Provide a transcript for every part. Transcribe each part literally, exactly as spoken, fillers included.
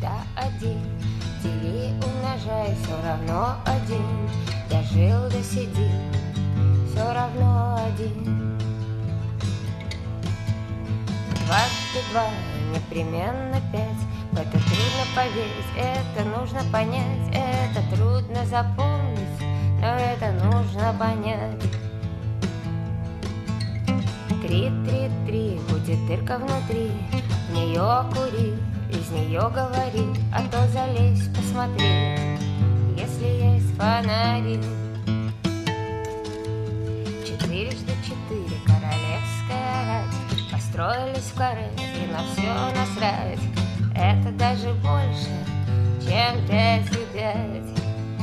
всегда один. Дели, умножай, все равно один. Дожил до седи, все равно один. Дважды два непременно пять. В это трудно поверить, это нужно понять. Это трудно запомнить, но это нужно понять. Три, три, три, будет дырка внутри. В нее кури, из нее говори, а то залезь, посмотри, если есть фонари. Четырежды четыре, королевская рать. Построились в каре и на все насрать. Это даже больше, чем пять и пять.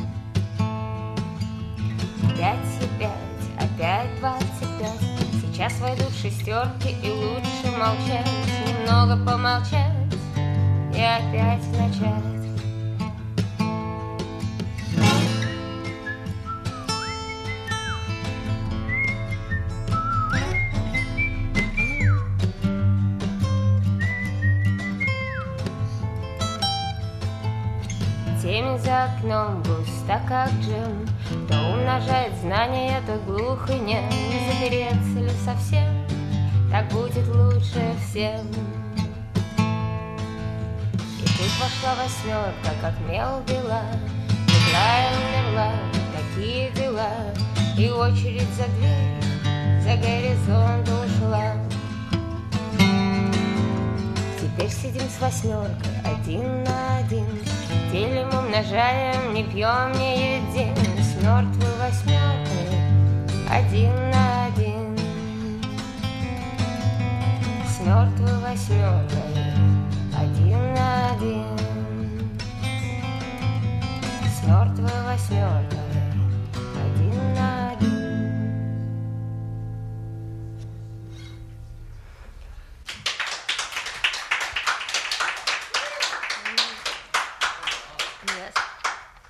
Пять и пять, опять двадцать пять. Сейчас войдут шестерки и лучше молчать. Немного помолчать и опять начать. Темень за окном густа, как джем. То умножает знания, то глух и нем. Не запереться ли совсем? Так будет лучше всем. И тут вошла восьмерка, как мел бела. Легла и умерла, такие дела. И очередь за дверь, за горизонт ушла. Теперь сидим с восьмеркой, один на один. Делим, умножаем, не пьем, не едим. С мертвой восьмеркой, один на один. С мертвой восьмеркой, один на один. С мертвой восьмеркой.